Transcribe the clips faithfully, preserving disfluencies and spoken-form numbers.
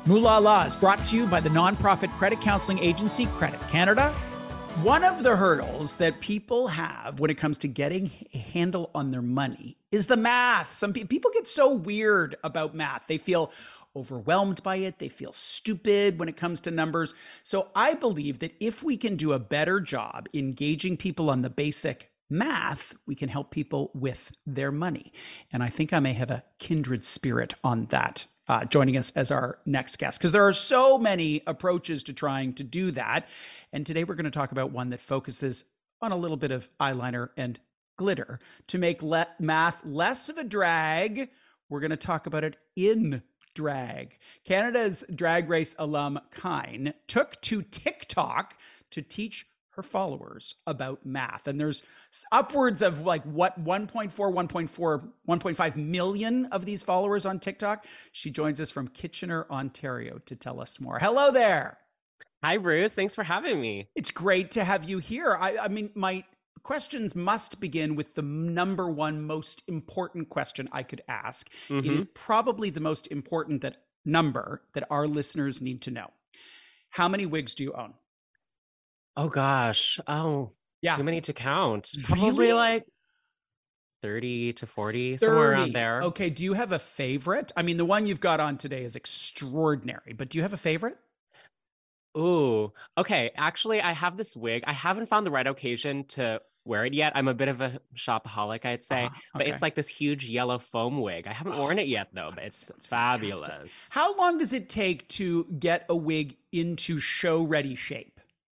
Moolah Law is brought to you by the nonprofit credit counseling agency Credit Canada. One of the hurdles that people have when it comes to getting a handle on their money is the math. Some pe- people get so weird about math. They feel overwhelmed by it. They feel stupid when it comes to numbers. So I believe that if we can do a better job engaging people on the basic math, we can help people with their money. And I think I may have a kindred spirit on that. Uh, joining us as our next guest, because there are so many approaches to trying to do that. And today we're going to talk about one that focuses on a little bit of eyeliner and glitter to make le- math less of a drag. We're going to talk about it in drag. Canada's Drag Race alum Kyne took to TikTok to teach her followers about math. And there's upwards of like what one point four, one point four, one point five million of these followers on TikTok. She joins us from Kitchener, Ontario to tell us more. Hello there. Hi, Bruce. Thanks for having me. It's great to have you here. I, I mean, my questions must begin with the number one most important question I could ask. Mm-hmm. It is probably the most important that number that our listeners need to know. How many wigs do you own? Oh gosh. Oh, yeah. Too many to count. Probably really? like thirty to forty, thirty somewhere around there. Okay. Do you have a favorite? I mean, the one you've got on today is extraordinary, but do you have a favorite? Ooh, okay. Actually, I have this wig. I haven't found the right occasion to wear it yet. I'm a bit of a shopaholic, I'd say, uh, okay. but it's like this huge yellow foam wig. I haven't oh, worn it yet though, but it's, it's fabulous. Fantastic. How long does it take to get a wig into show ready shape?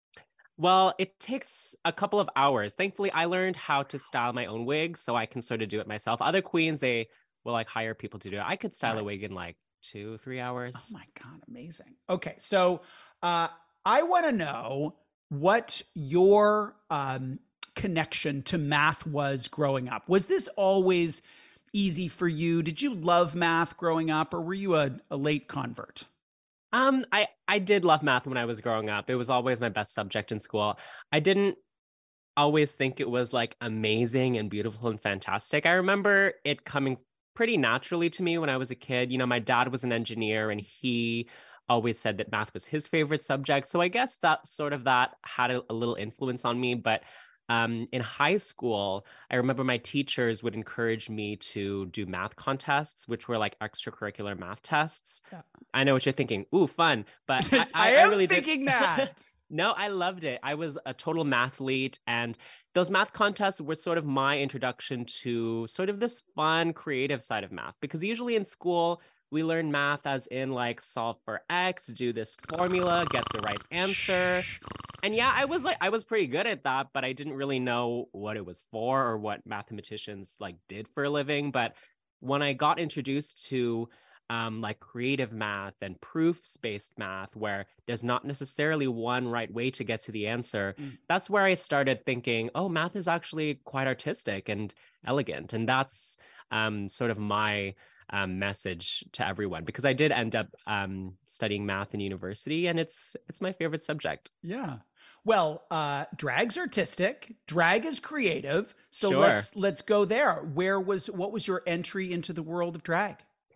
Well, it takes a couple of hours. Thankfully, I learned how to style my own wigs, so I can sort of do it myself. Other queens, they will like hire people to do it. I could style right. a wig in like two, three hours. Oh my God, amazing. Okay, so uh, I want to know what your um, connection to math was growing up. Was this always easy for you? Did you love math growing up, or were you a, a late convert? Um, I, I did love math when I was growing up. It was always my best subject in school. I didn't always think it was like amazing and beautiful and fantastic. I remember it coming pretty naturally to me when I was a kid. You know, my dad was an engineer and he always said that math was his favorite subject. So I guess that sort of that had a, a little influence on me. But Um, in high school, I remember my teachers would encourage me to do math contests, which were like extracurricular math tests. Yeah. I know what you're thinking. Ooh, fun. But I, I, I am I really thinking did... that. No, I loved it. I was a total mathlete. And those math contests were sort of my introduction to sort of this fun, creative side of math. Because usually in school, we learn math as in like solve for X, do this formula, get the right answer. And yeah, I was like, I was pretty good at that, but I didn't really know what it was for or what mathematicians like did for a living. But when I got introduced to um, like creative math and proofs-based math, where there's not necessarily one right way to get to the answer, mm. that's where I started thinking, oh, math is actually quite artistic and elegant. And that's um, sort of my Um, message to everyone, because I did end up um, studying math in university, and it's it's my favorite subject. Yeah. Well, uh, drag's artistic, drag is creative. So sure. let's let's go there. Where was what was your entry into the world of drag?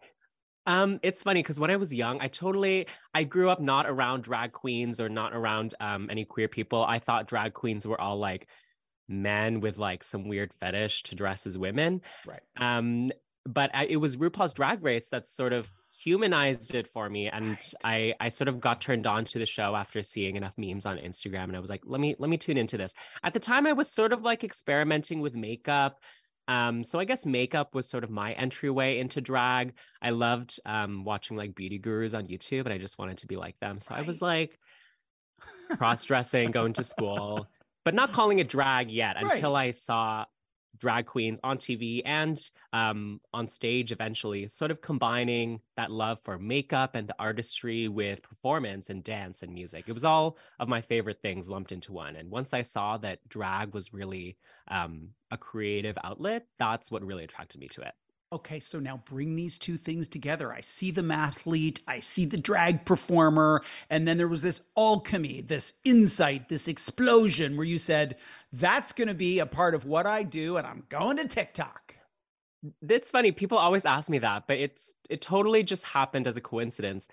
Um, it's funny because when I was young, I totally I grew up not around drag queens or not around um, any queer people. I thought drag queens were all like men with like some weird fetish to dress as women. Right. Um, But I, it was RuPaul's Drag Race that sort of humanized it for me. And right. I, I sort of got turned on to the show after seeing enough memes on Instagram. And I was like, let me, let me tune into this. At the time, I was sort of like experimenting with makeup. Um, so I guess makeup was sort of my entryway into drag. I loved um, watching like beauty gurus on YouTube, and I just wanted to be like them. So right. I was like cross-dressing, going to school, but not calling it drag yet right. until I saw drag queens on T V and um, on stage eventually, sort of combining that love for makeup and the artistry with performance and dance and music. It was all of my favorite things lumped into one. And once I saw that drag was really um, a creative outlet, that's what really attracted me to it. Okay, so now bring these two things together. I see the mathlete, I see the drag performer, and then there was this alchemy, this insight, this explosion where you said, that's going to be a part of what I do, and I'm going to TikTok. It's funny. People always ask me that, but it's it totally just happened as a coincidence.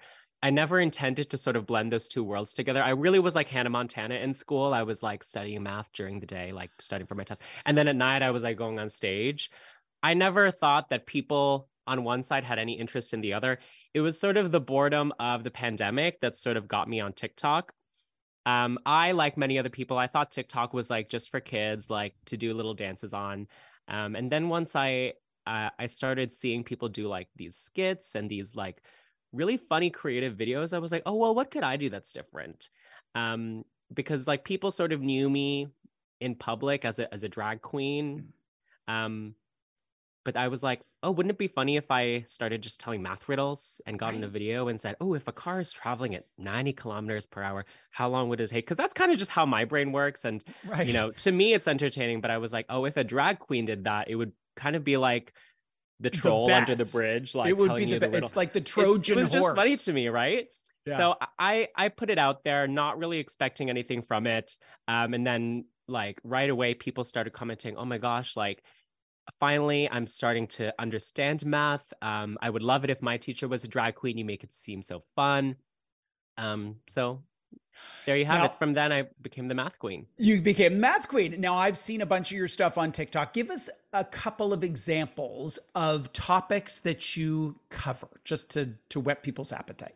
I never intended to sort of blend those two worlds together. I really was like Hannah Montana in school. I was like studying math during the day, like studying for my test. And then at night, I was like going on stage. I never thought that people on one side had any interest in the other. It was sort of the boredom of the pandemic that sort of got me on TikTok. Um, I, like many other people, I thought TikTok was like just for kids, like to do little dances on. Um, and then once I uh, I started seeing people do like these skits and these like really funny creative videos, I was like, oh, well, what could I do that's different? Um, because like people sort of knew me in public as a as a drag queen. Um, but I was like, oh, wouldn't it be funny if I started just telling math riddles and got Right. in a video and said, oh, if a car is traveling at ninety kilometers per hour, how long would it take? Because that's kind of just how my brain works. And, Right. you know, to me, it's entertaining. But I was like, oh, if a drag queen did that, it would kind of be like the troll the under the best. bridge, like It would telling be you the the be- riddle. It's like the It's- Trojan it was horse. just funny to me, right? Yeah. So I I put it out there, not really expecting anything from it. Um, and then like right away, people started commenting, oh my gosh, like finally I'm starting to understand math. Um, I would love it if my teacher was a drag queen. You make it seem so fun. Um, so there you have Now- it. From then I became the math queen. You became math queen. Now I've seen a bunch of your stuff on TikTok. Give us a couple of examples of topics that you cover, just to to whet people's appetite.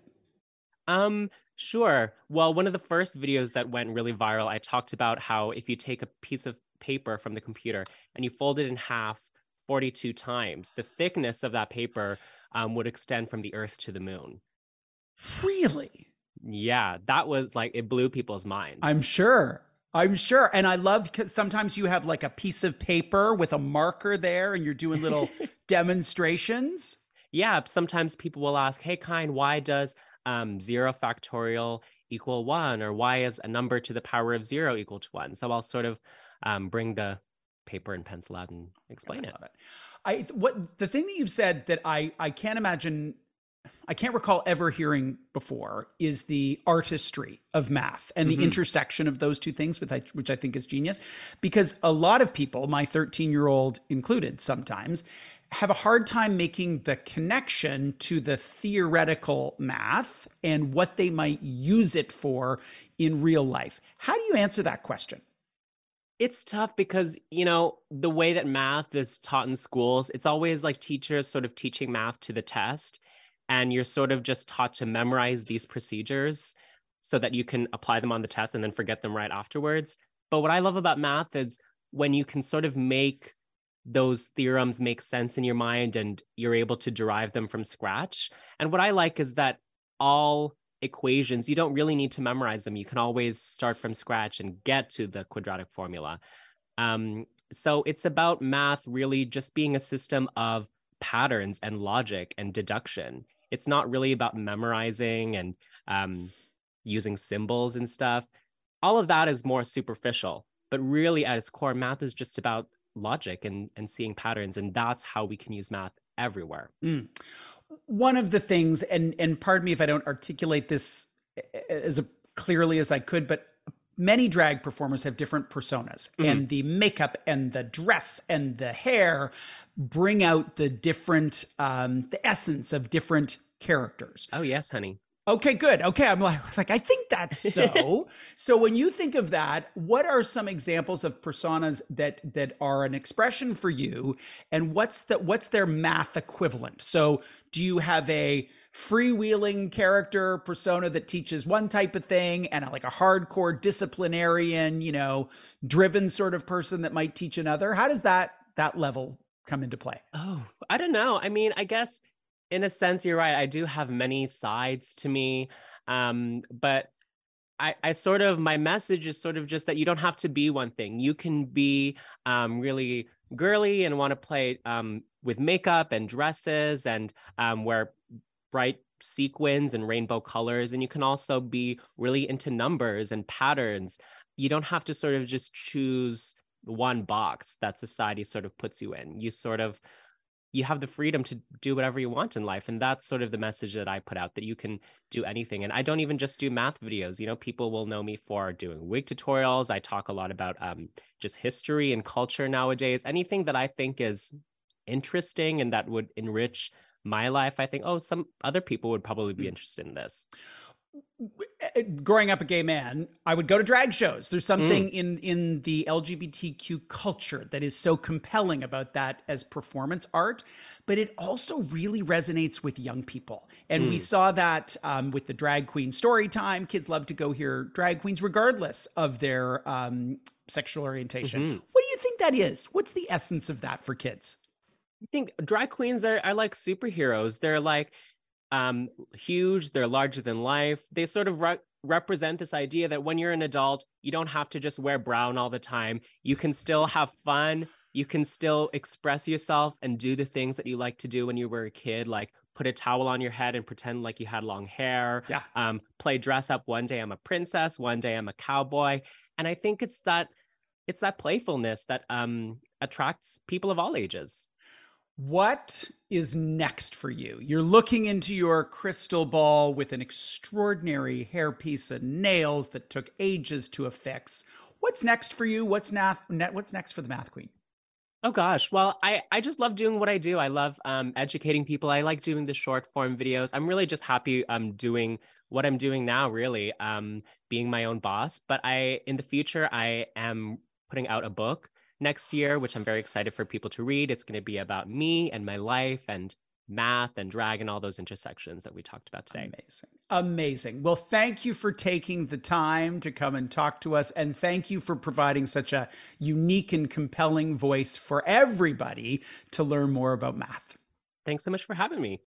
Um, sure. Well, one of the first videos that went really viral, I talked about how if you take a piece of paper from the computer and you fold it in half forty-two times, the thickness of that paper um, would extend from the Earth to the moon. Really? Yeah, that was like, it blew people's minds. I'm sure. I'm sure. And I love because sometimes you have like a piece of paper with a marker there and you're doing little demonstrations. Yeah, sometimes people will ask, hey, Kind, why does um, zero factorial equal one? Or why is a number to the power of zero equal to one? So I'll sort of um, bring the paper and pencil out and explain I it. love it. I what the thing that you've said that I I can't imagine, I can't recall ever hearing before is the artistry of math and the Mhm. intersection of those two things, which I, which I think is genius. Because a lot of people, my thirteen year old included sometimes, have a hard time making the connection to the theoretical math and what they might use it for in real life. How do you answer that question? It's tough because, you know, the way that math is taught in schools, it's always like teachers sort of teaching math to the test. And you're sort of just taught to memorize these procedures so that you can apply them on the test and then forget them right afterwards. But what I love about math is when you can sort of make those theorems make sense in your mind and you're able to derive them from scratch. And what I like is that all equations, you don't really need to memorize them. You can always start from scratch and get to the quadratic formula. Um, so it's about math really just being a system of patterns and logic and deduction. It's not really about memorizing and um, using symbols and stuff. All of that is more superficial, but really at its core, math is just about logic and, and seeing patterns. And that's how we can use math everywhere. Mm. One of the things, and and pardon me if I don't articulate this as clearly as I could, but many drag performers have different personas, Mhm. and the makeup and the dress and the hair bring out the different, um, the essence of different characters. Oh, yes, honey. Okay, good. Okay, I'm like, like I think that's so. So when you think of that, what are some examples of personas that that are an expression for you, and what's the what's their math equivalent? So do you have a freewheeling character persona that teaches one type of thing, and a, like a hardcore disciplinarian, you know, driven sort of person that might teach another? How does that that level come into play? Oh, I don't know. I mean, I guess in a sense, you're right. I do have many sides to me. Um, but I, I sort of, my message is sort of just that you don't have to be one thing. You can be um, really girly and want to play um, with makeup and dresses and um, wear bright sequins and rainbow colors. And you can also be really into numbers and patterns. You don't have to sort of just choose one box that society sort of puts you in. You sort of, you have the freedom to do whatever you want in life. And that's sort of the message that I put out, that you can do anything. And I don't even just do math videos. You know, people will know me for doing wig tutorials. I talk a lot about um, just history and culture nowadays. Anything that I think is interesting and that would enrich my life, I think, oh, some other people would probably be interested in this. Growing up a gay man, I would go to drag shows. There's something Mm. in in the L G B T Q culture that is so compelling about that as performance art, but it also really resonates with young people. And we Mm. saw that um, with the drag queen story time. Kids love to go hear drag queens regardless of their um, sexual orientation. Mhm. What do you think that is? What's the essence of that for kids? I think drag queens are, are like superheroes. They're like um, huge, they're larger than life. They sort of re- represent this idea that when you're an adult, you don't have to just wear brown all the time. You can still have fun. You can still express yourself and do the things that you like to do when you were a kid, like put a towel on your head and pretend like you had long hair. Yeah. Um, play dress up. One day I'm a princess, one day I'm a cowboy. And I think it's that it's that playfulness that um, attracts people of all ages. What is next for you? You're looking into your crystal ball with an extraordinary hairpiece and nails that took ages to affix. What's next for you? What's nath- net? What's next for the Math Queen? Oh gosh, well, I I just love doing what I do. I love um, educating people. I like doing the short form videos. I'm really just happy um doing what I'm doing now, really, um, being my own boss. But I in the future, I am putting out a book next year, which I'm very excited for people to read. It's going to be about me and my life and math and drag and all those intersections that we talked about today. Amazing. Amazing. Well, thank you for taking the time to come and talk to us. And thank you for providing such a unique and compelling voice for everybody to learn more about math. Thanks so much for having me.